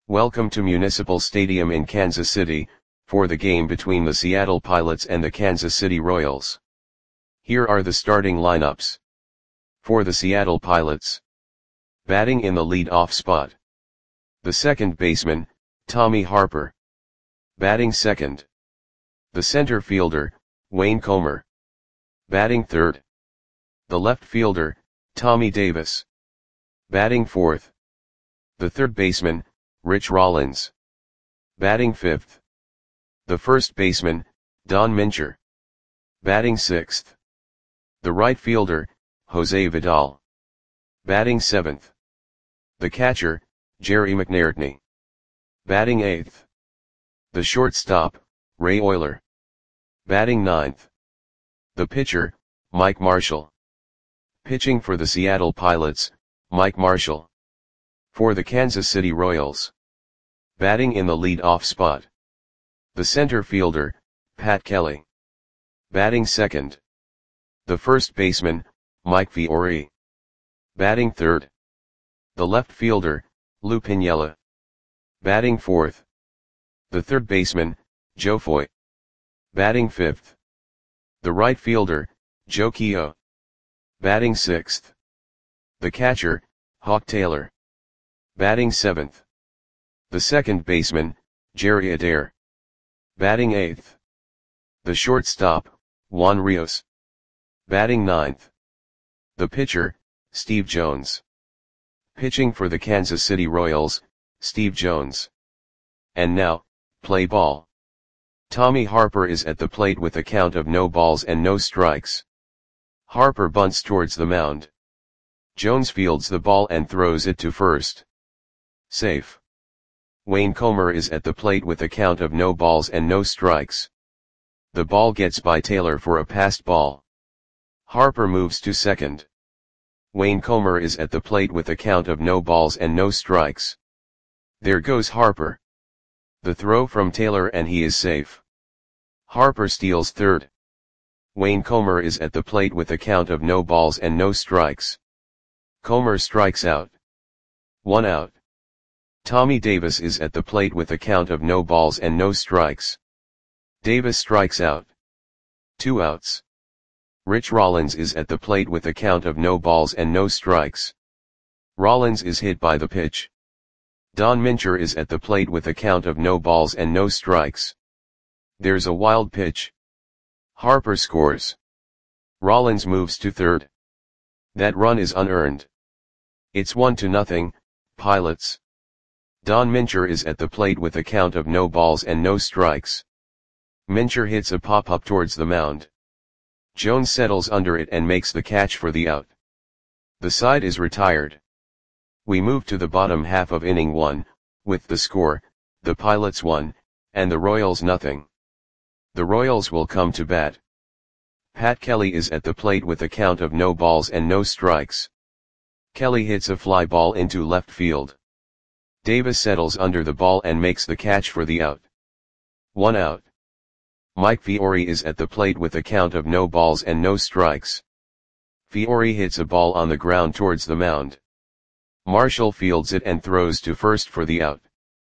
Welcome to Municipal Stadium in Kansas City, for the game between the Seattle Pilots and the Kansas City Royals. Here are the starting lineups. For the Seattle Pilots. Batting in the lead-off spot. The second baseman, Tommy Harper. Batting second. The center fielder, Wayne Comer. Batting third. The left fielder, Tommy Davis. Batting fourth. The third baseman, Rich Rollins. Batting fifth. The first baseman, Don Mincher. Batting sixth. The right fielder, Jose Vidal. Batting seventh. The catcher, Jerry McNairtney. Batting eighth. The shortstop, Ray Oyler. Batting ninth. The pitcher, Mike Marshall. Pitching for the Seattle Pilots, Mike Marshall. For the Kansas City Royals. Batting in the lead-off spot. The center fielder, Pat Kelly. Batting second. The first baseman, Mike Fiore. Batting third. The left fielder, Lou Piniella. Batting fourth. The third baseman, Joe Foy. Batting fifth. The right fielder, Joe Keough. Batting sixth. The catcher, Hawk Taylor. Batting seventh. The second baseman, Jerry Adair. Batting eighth. The shortstop, Juan Rios. Batting ninth. The pitcher, Steve Jones. Pitching for the Kansas City Royals, Steve Jones. And now, play ball. Tommy Harper is at the plate with a count of no balls and no strikes. Harper bunts towards the mound. Jones fields the ball and throws it to first. Safe. Wayne Comer is at the plate with a count of no balls and no strikes. The ball gets by Taylor for a passed ball. Harper moves to second. Wayne Comer is at the plate with a count of no balls and no strikes. There goes Harper. The throw from Taylor and he is safe. Harper steals third. Wayne Comer is at the plate with a count of no balls and no strikes. Comer strikes out. 1 out. Tommy Davis is at the plate with a count of no balls and no strikes. Davis strikes out. 2 outs. Rich Rollins is at the plate with a count of no balls and no strikes. Rollins is hit by the pitch. Don Mincher is at the plate with a count of no balls and no strikes. There's a wild pitch. Harper scores. Rollins moves to third. That run is unearned. It's 1-0, Pilots. Don Mincher is at the plate with a count of no balls and no strikes. Mincher hits a pop-up towards the mound. Jones settles under it and makes the catch for the out. The side is retired. We move to the bottom half of inning 1, with the score, the Pilots 1, and the Royals 0. The Royals will come to bat. Pat Kelly is at the plate with a count of no balls and no strikes. Kelly hits a fly ball into left field. Davis settles under the ball and makes the catch for the out. 1 out. Mike Fiore is at the plate with a count of no balls and no strikes. Fiore hits a ball on the ground towards the mound. Marshall fields it and throws to first for the out.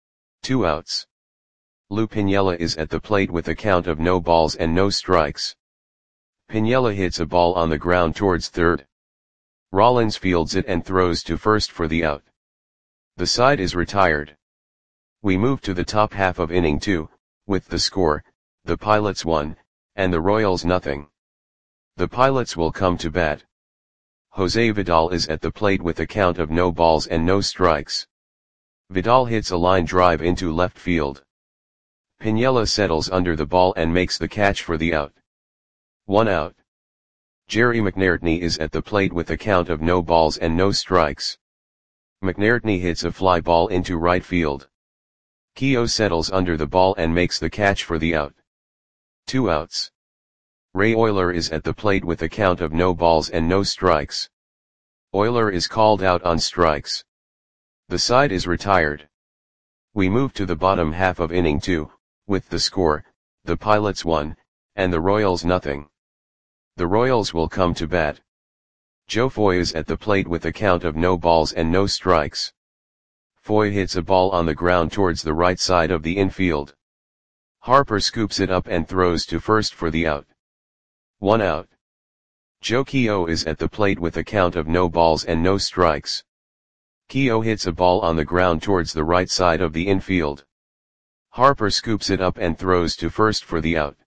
2 outs. Lou Piniella is at the plate with a count of no balls and no strikes. Piniella hits a ball on the ground towards third. Rollins fields it and throws to first for the out. The side is retired. We move to the top half of inning 2, with the score, the Pilots 1, and the Royals 0. The Pilots will come to bat. Jose Vidal is at the plate with a count of no balls and no strikes. Vidal hits a line drive into left field. Piniella settles under the ball and makes the catch for the out. 1 out. Jerry McNairtney is at the plate with a count of no balls and no strikes. McNairtney hits a fly ball into right field. Keough settles under the ball and makes the catch for the out. 2 outs. Ray Oyler is at the plate with a count of no balls and no strikes. Oyler is called out on strikes. The side is retired. We move to the bottom half of inning 2, with the score, the Pilots 1, and the Royals 0. The Royals will come to bat. Joe Foy is at the plate with a count of no balls and no strikes. Foy hits a ball on the ground towards the right side of the infield. Harper scoops it up and throws to first for the out. 1 out. Joe Keogh is at the plate with a count of no balls and no strikes. Keogh hits a ball on the ground towards the right side of the infield. Harper scoops it up and throws to first for the out.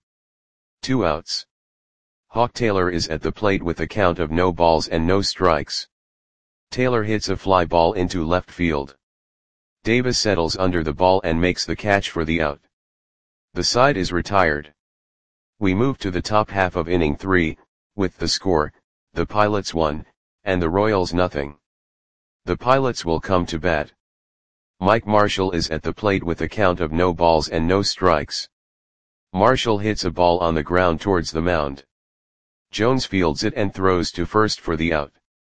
2 outs. Hawk Taylor is at the plate with a count of no balls and no strikes. Taylor hits a fly ball into left field. Davis settles under the ball and makes the catch for the out. The side is retired. We move to the top half of inning 3, with the score, the Pilots 1, and the Royals nothing. The Pilots will come to bat. Mike Marshall is at the plate with a count of no balls and no strikes. Marshall hits a ball on the ground towards the mound. Jones fields it and throws to first for the out.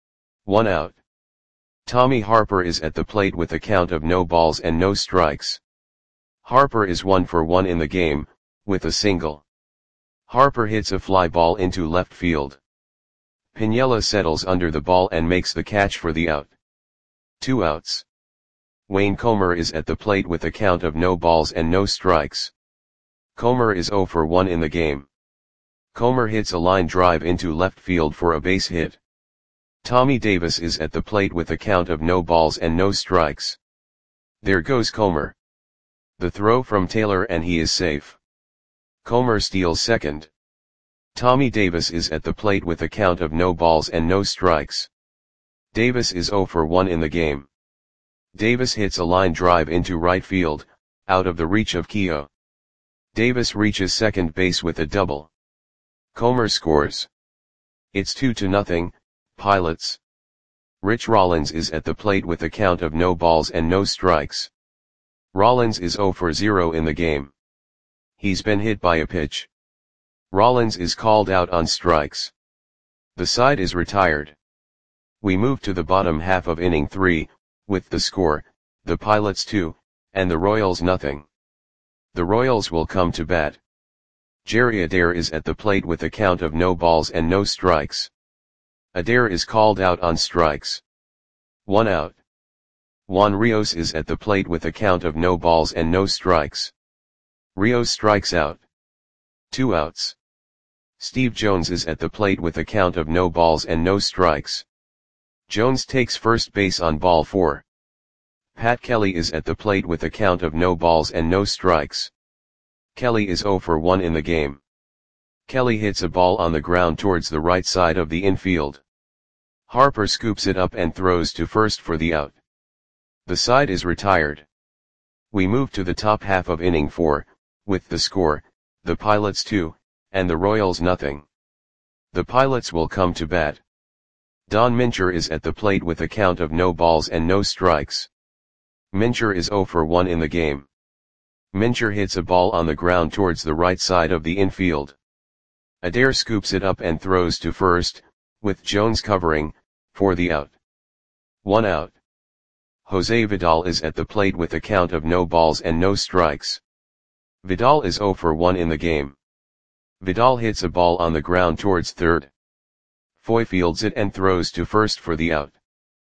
1 out. Tommy Harper is at the plate with a count of no balls and no strikes. Harper is 1 for 1 in the game, with a single. Harper hits a fly ball into left field. Piniella settles under the ball and makes the catch for the out. 2 outs. Wayne Comer is at the plate with a count of no balls and no strikes. Comer is 0 for 1 in the game. Comer hits a line drive into left field for a base hit. Tommy Davis is at the plate with a count of no balls and no strikes. There goes Comer. The throw from Taylor and he is safe. Comer steals second. Tommy Davis is at the plate with a count of no balls and no strikes. Davis is 0 for 1 in the game. Davis hits a line drive into right field, out of the reach of Keogh. Davis reaches second base with a double. Comer scores. It's 2-0, Pilots. Rich Rollins is at the plate with a count of no balls and no strikes. Rollins is 0 for 0 in the game. He's been hit by a pitch. Rollins is called out on strikes. The side is retired. We move to the bottom half of inning 3, with the score, the Pilots 2, and the Royals nothing. The Royals will come to bat. Jerry Adair is at the plate with a count of no balls and no strikes. Adair is called out on strikes. 1 out. Juan Rios is at the plate with a count of no balls and no strikes. Rios strikes out. 2 outs. Steve Jones is at the plate with a count of no balls and no strikes. Jones takes first base on ball 4. Pat Kelly is at the plate with a count of no balls and no strikes. Kelly is 0 for 1 in the game. Kelly hits a ball on the ground towards the right side of the infield. Harper scoops it up and throws to first for the out. The side is retired. We move to the top half of inning 4, with the score, the Pilots 2, and the Royals nothing. The Pilots will come to bat. Don Mincher is at the plate with a count of no balls and no strikes. Mincher is 0 for 1 in the game. Mincher hits a ball on the ground towards the right side of the infield. Adair scoops it up and throws to first, with Jones covering, for the out. 1 out. Jose Vidal is at the plate with a count of no balls and no strikes. Vidal is 0 for 1 in the game. Vidal hits a ball on the ground towards third. Foy fields it and throws to first for the out.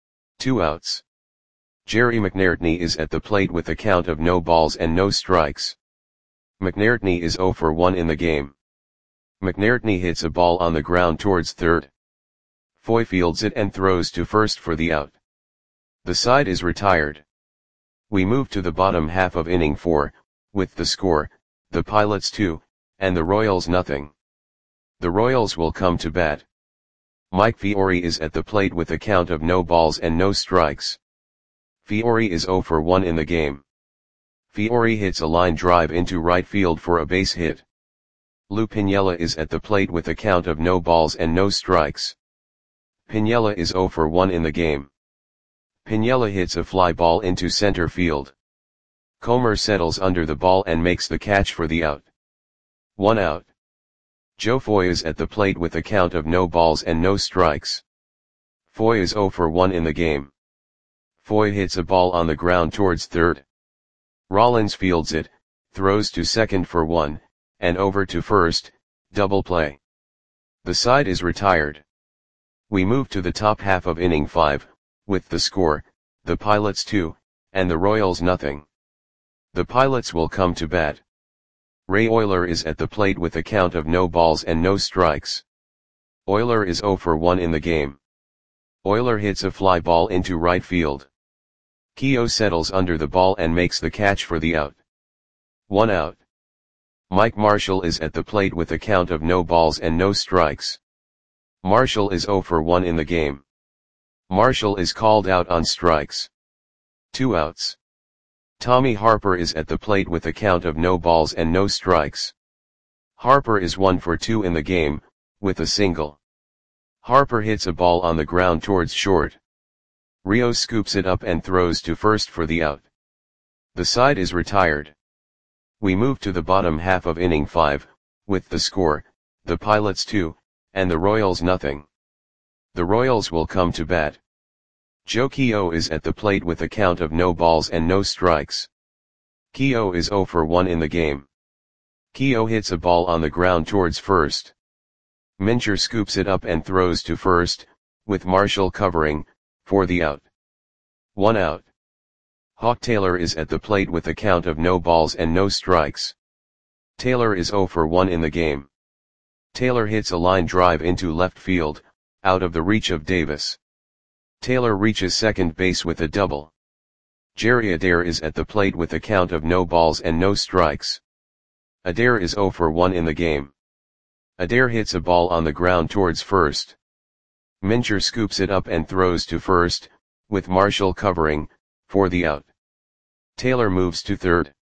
2 outs. Jerry McNairtney is at the plate with a count of no balls and no strikes. McNairtney is 0 for 1 in the game. McNairtney hits a ball on the ground towards third. Foy fields it and throws to first for the out. The side is retired. We move to the bottom half of inning 4, with the score, the Pilots 2, and the Royals nothing. The Royals will come to bat. Mike Fiore is at the plate with a count of no balls and no strikes. Fiore is 0 for 1 in the game. Fiore hits a line drive into right field for a base hit. Lou Piniella is at the plate with a count of no balls and no strikes. Piniella is 0 for 1 in the game. Piniella hits a fly ball into center field. Comer settles under the ball and makes the catch for the out. 1 out. Joe Foy is at the plate with a count of no balls and no strikes. Foy is 0 for 1 in the game. Foy hits a ball on the ground towards third. Rollins fields it, throws to second for 1, and over to first, double play. The side is retired. We move to the top half of inning 5, with the score, the Pilots 2, and the Royals nothing. The Pilots will come to bat. Ray Oyler is at the plate with a count of no balls and no strikes. Oyler is 0 for 1 in the game. Oyler hits a fly ball into right field. Keogh settles under the ball and makes the catch for the out. 1 out. Mike Marshall is at the plate with a count of no balls and no strikes. Marshall is 0 for 1 in the game. Marshall is called out on strikes. 2 outs. Tommy Harper is at the plate with a count of no balls and no strikes. Harper is 1 for 2 in the game, with a single. Harper hits a ball on the ground towards short. Rios scoops it up and throws to first for the out. The side is retired. We move to the bottom half of inning 5, with the score, the Pilots 2, and the Royals nothing. The Royals will come to bat. Joe Keogh is at the plate with a count of no balls and no strikes. Keogh is 0 for 1 in the game. Keogh hits a ball on the ground towards first. Mincher scoops it up and throws to first, with Marshall covering, for the out. 1 out. Hawk Taylor is at the plate with a count of no balls and no strikes. Taylor is 0 for 1 in the game. Taylor hits a line drive into left field, out of the reach of Davis. Taylor reaches second base with a double. Jerry Adair is at the plate with a count of no balls and no strikes. Adair is 0 for 1 in the game. Adair hits a ball on the ground towards first. Mincher scoops it up and throws to first, with Marshall covering, for the out. Taylor moves to third.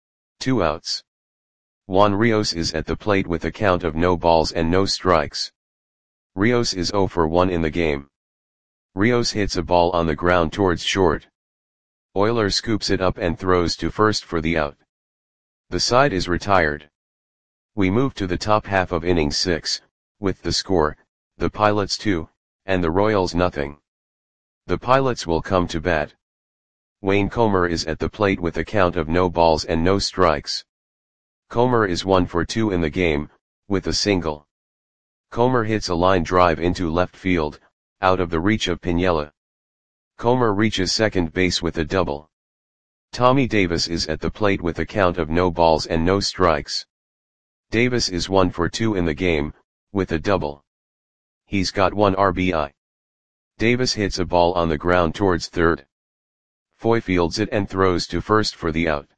2 outs. Juan Rios is at the plate with a count of no balls and no strikes. Rios is 0 for 1 in the game. Rios hits a ball on the ground towards short. Oyler scoops it up and throws to first for the out. The side is retired. We move to the top half of inning 6, with the score, the Pilots 2, and the Royals nothing. The Pilots will come to bat. Wayne Comer is at the plate with a count of no balls and no strikes. Comer is 1 for 2 in the game, with a single. Comer hits a line drive into left field, out of the reach of Piniella. Comer reaches second base with a double. Tommy Davis is at the plate with a count of no balls and no strikes. Davis is 1 for 2 in the game, with a double. He's got 1 RBI. Davis hits a ball on the ground towards third. Foy fields it and throws to first for the out.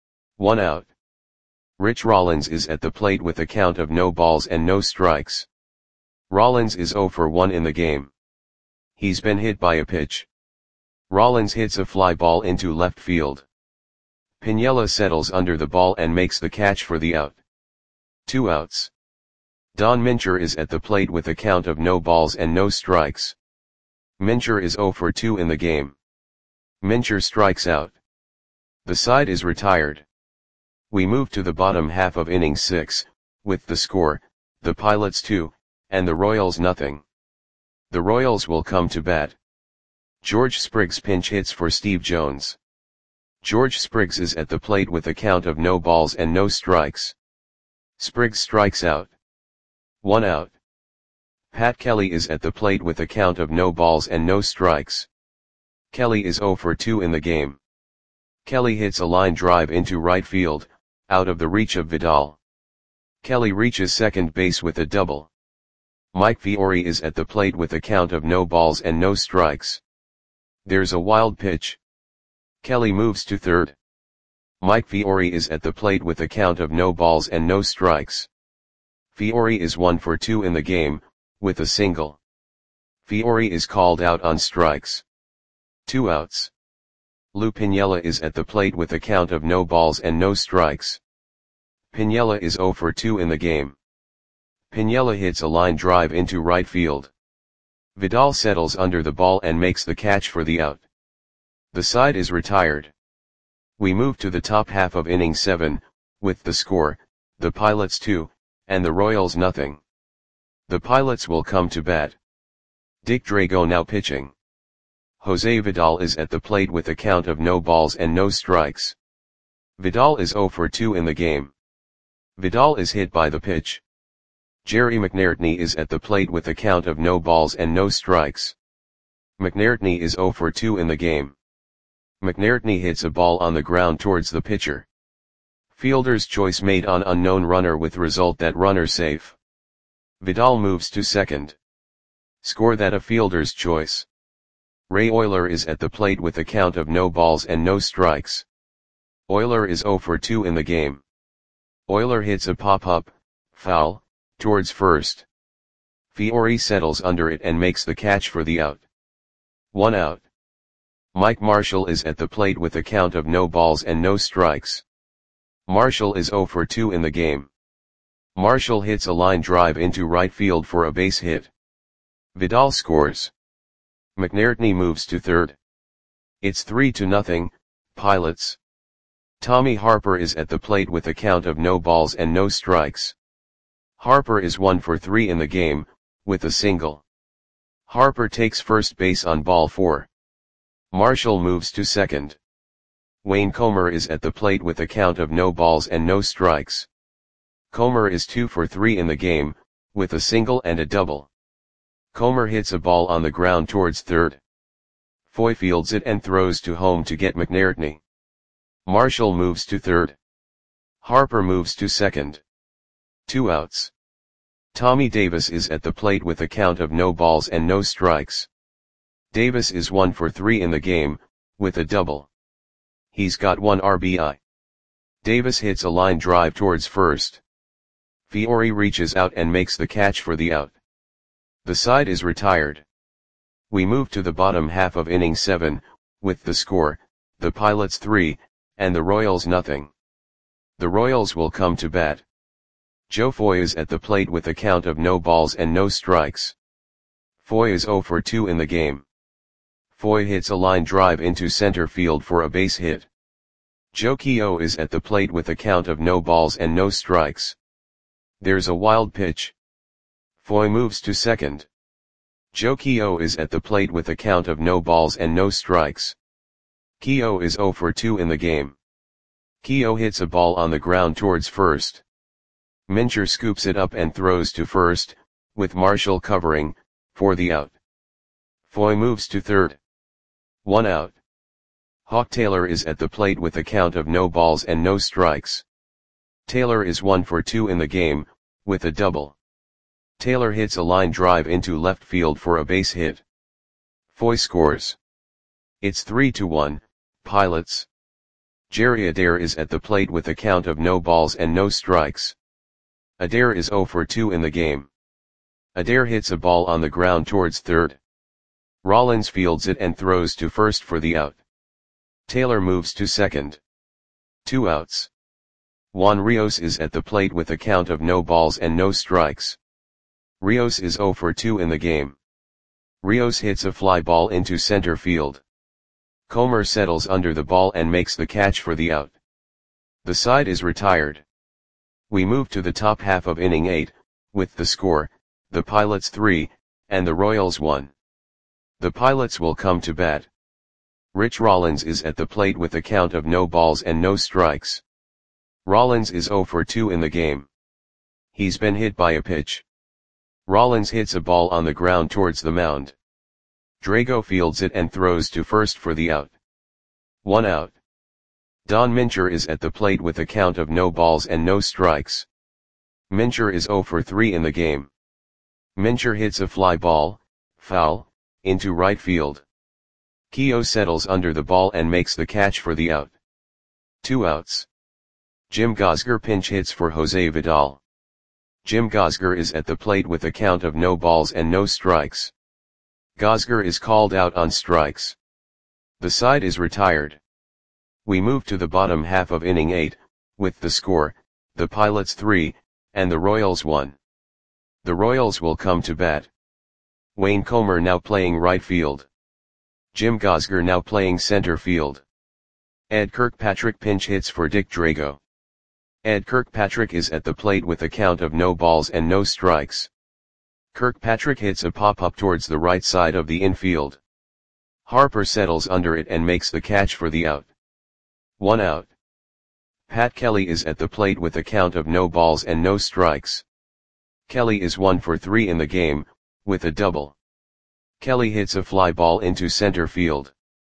1 out. Rich Rollins is at the plate with a count of no balls and no strikes. Rollins is 0 for 1 in the game. He's been hit by a pitch. Rollins hits a fly ball into left field. Piniella settles under the ball and makes the catch for the out. 2 outs. Don Mincher is at the plate with a count of no balls and no strikes. Mincher is 0 for 2 in the game. Mincher strikes out. The side is retired. We move to the bottom half of inning 6, with the score, the Pilots 2, and the Royals nothing. The Royals will come to bat. George Spriggs pinch hits for Steve Jones. George Spriggs is at the plate with a count of no balls and no strikes. Spriggs strikes out. 1 out. Pat Kelly is at the plate with a count of no balls and no strikes. Kelly is 0 for 2 in the game. Kelly hits a line drive into right field, out of the reach of Vidal. Kelly reaches second base with a double. Mike Fiore is at the plate with a count of no balls and no strikes. There's a wild pitch. Kelly moves to third. Mike Fiore is at the plate with a count of no balls and no strikes. Fiore is 1 for 2 in the game, with a single. Fiore is called out on strikes. 2 outs. Lou Piniella is at the plate with a count of no balls and no strikes. Piniella is 0 for 2 in the game. Piniella hits a line drive into right field. Vidal settles under the ball and makes the catch for the out. The side is retired. We move to the top half of inning 7, with the score, the Pilots 2, and the Royals nothing. The Pilots will come to bat. Dick Drago now pitching. Jose Vidal is at the plate with a count of no balls and no strikes. Vidal is 0 for 2 in the game. Vidal is hit by the pitch. Jerry McNairtney is at the plate with a count of no balls and no strikes. McNairtney is 0 for 2 in the game. McNairtney hits a ball on the ground towards the pitcher. Fielder's choice made on unknown runner with result that runner safe. Vidal moves to second. Score that a fielder's choice. Ray Oyler is at the plate with a count of no balls and no strikes. Oyler is 0 for 2 in the game. Oyler hits a pop-up, foul, towards first. Fiore settles under it and makes the catch for the out. 1 out. Mike Marshall is at the plate with a count of no balls and no strikes. Marshall is 0 for 2 in the game. Marshall hits a line drive into right field for a base hit. Vidal scores. McNairtney moves to third. It's 3-0, Pilots. Tommy Harper is at the plate with a count of no balls and no strikes. Harper is 1 for 3 in the game, with a single. Harper takes first base on ball 4. Marshall moves to second. Wayne Comer is at the plate with a count of no balls and no strikes. Comer is 2 for 3 in the game, with a single and a double. Comer hits a ball on the ground towards third. Foy fields it and throws to home to get McNairtney. Marshall moves to third. Harper moves to second. 2 outs. Tommy Davis is at the plate with a count of no balls and no strikes. Davis is 1 for 3 in the game, with a double. He's got 1 RBI. Davis hits a line drive towards first. Fiore reaches out and makes the catch for the out. The side is retired. We move to the bottom half of inning 7, with the score, the Pilots 3, and the Royals nothing. The Royals will come to bat. Joe Foy is at the plate with a count of no balls and no strikes. Foy is 0 for 2 in the game. Foy hits a line drive into center field for a base hit. Joe Keogh is at the plate with a count of no balls and no strikes. There's a wild pitch. Foy moves to second. Joe Keogh is at the plate with a count of no balls and no strikes. Keogh is 0 for 2 in the game. Keogh hits a ball on the ground towards first. Mincher scoops it up and throws to first, with Marshall covering, for the out. Foy moves to third. 1 out. Hawk Taylor is at the plate with a count of no balls and no strikes. Taylor is 1 for 2 in the game, with a double. Taylor hits a line drive into left field for a base hit. Foy scores. It's 3-1, Pilots. Jerry Adair is at the plate with a count of no balls and no strikes. Adair is 0 for 2 in the game. Adair hits a ball on the ground towards third. Rollins fields it and throws to first for the out. Taylor moves to second. 2 outs. Juan Rios is at the plate with a count of no balls and no strikes. Rios is 0 for 2 in the game. Rios hits a fly ball into center field. Comer settles under the ball and makes the catch for the out. The side is retired. We move to the top half of inning 8, with the score, the Pilots 3, and the Royals 1. The Pilots will come to bat. Rich Rollins is at the plate with a count of no balls and no strikes. Rollins is 0 for 2 in the game. He's been hit by a pitch. Rollins hits a ball on the ground towards the mound. Drago fields it and throws to first for the out. 1 out. Don Mincher is at the plate with a count of no balls and no strikes. Mincher is 0 for 3 in the game. Mincher hits a fly ball, foul, into right field. Keogh settles under the ball and makes the catch for the out. 2 outs. Jim Gosger pinch hits for Jose Vidal. Jim Gosger is at the plate with a count of no balls and no strikes. Gosger is called out on strikes. The side is retired. We move to the bottom half of inning 8, with the score, the Pilots 3, and the Royals 1. The Royals will come to bat. Wayne Comer now playing right field. Jim Gosger now playing center field. Ed Kirkpatrick pinch hits for Dick Drago. Ed Kirkpatrick is at the plate with a count of no balls and no strikes. Kirkpatrick hits a pop-up towards the right side of the infield. Harper settles under it and makes the catch for the out. 1 out. Pat Kelly is at the plate with a count of no balls and no strikes. Kelly is 1 for 3 in the game, with a double. Kelly hits a fly ball into center field.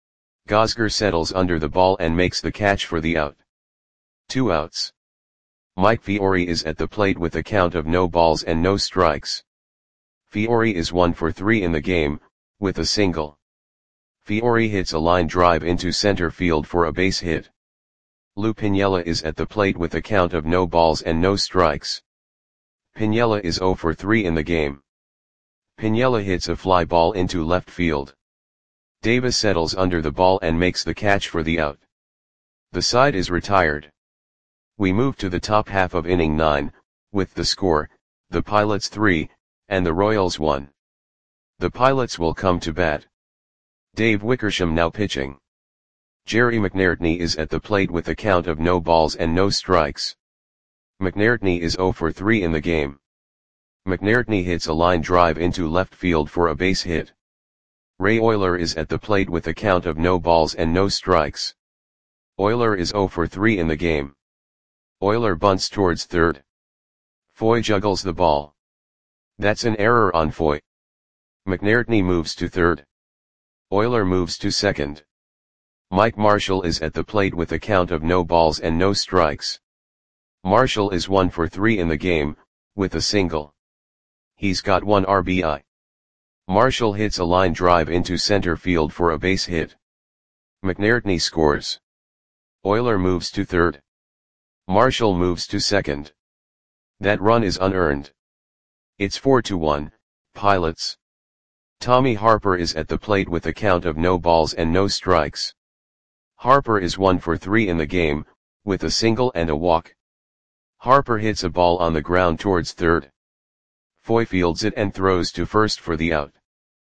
Gosger settles under the ball and makes the catch for the out. 2 outs. Mike Fiore is at the plate with a count of no balls and no strikes. Fiore is 1 for 3 in the game, with a single. Fiore hits a line drive into center field for a base hit. Lou Piniella is at the plate with a count of no balls and no strikes. Piniella is 0 for 3 in the game. Piniella hits a fly ball into left field. Davis settles under the ball and makes the catch for the out. The side is retired. We move to the top half of inning 9, with the score, the Pilots 3, and the Royals 1. The Pilots will come to bat. Dave Wickersham now pitching. Jerry McNairtney is at the plate with a count of no balls and no strikes. McNairtney is 0 for 3 in the game. McNairtney hits a line drive into left field for a base hit. Ray Oyler is at the plate with a count of no balls and no strikes. Oyler is 0 for 3 in the game. Oyler bunts towards third. Foy juggles the ball. That's an error on Foy. McNairtney moves to third. Oyler moves to second. Mike Marshall is at the plate with a count of no balls and no strikes. Marshall is 1 for 3 in the game, with a single. He's got 1 RBI. Marshall hits a line drive into center field for a base hit. McNairtney scores. Oyler moves to third. Marshall moves to second. That run is unearned. It's 4-1, Pilots. Tommy Harper is at the plate with a count of no balls and no strikes. Harper is 1 for 3 in the game, with a single and a walk. Harper hits a ball on the ground towards third. Foy fields it and throws to first for the out.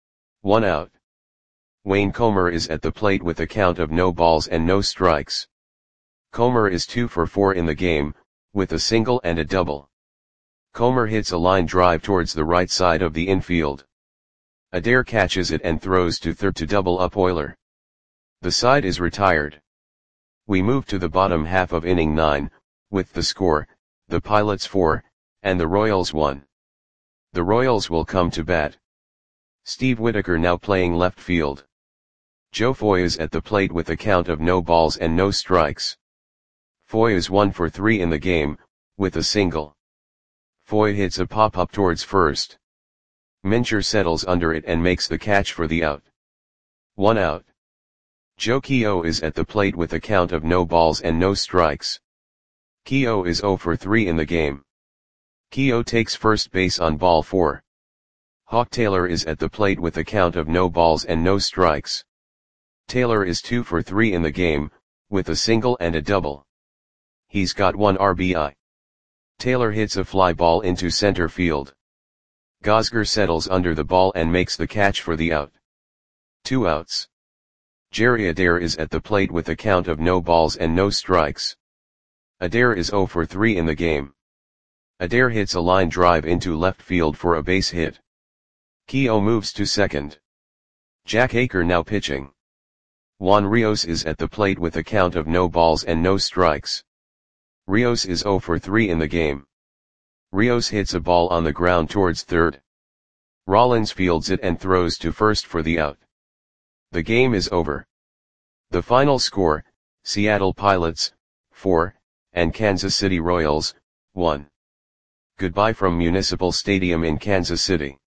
1 out. Wayne Comer is at the plate with a count of no balls and no strikes. Comer is 2 for 4 in the game, with a single and a double. Comer hits a line drive towards the right side of the infield. Adair catches it and throws to third to double up Oyler. The side is retired. We move to the bottom half of inning 9, with the score, the Pilots 4, and the Royals 1. The Royals will come to bat. Steve Whitaker now playing left field. Joe Foy is at the plate with a count of no balls and no strikes. Foy is 1 for 3 in the game, with a single. Foy hits a pop-up towards first. Mincher settles under it and makes the catch for the out. 1 out. Joe Keogh is at the plate with a count of no balls and no strikes. Keogh is 0 for 3 in the game. Keogh takes first base on ball 4. Hawk Taylor is at the plate with a count of no balls and no strikes. Taylor is 2 for 3 in the game, with a single and a double. He's got 1 RBI. Taylor hits a fly ball into center field. Gosger settles under the ball and makes the catch for the out. 2 outs. Jerry Adair is at the plate with a count of no balls and no strikes. Adair is 0 for 3 in the game. Adair hits a line drive into left field for a base hit. Keogh moves to second. Jack Aker now pitching. Juan Rios is at the plate with a count of no balls and no strikes. Rios is 0 for 3 in the game. Rios hits a ball on the ground towards third. Rollins fields it and throws to first for the out. The game is over. The final score, Seattle Pilots, 4, and Kansas City Royals, 1. Goodbye from Municipal Stadium in Kansas City.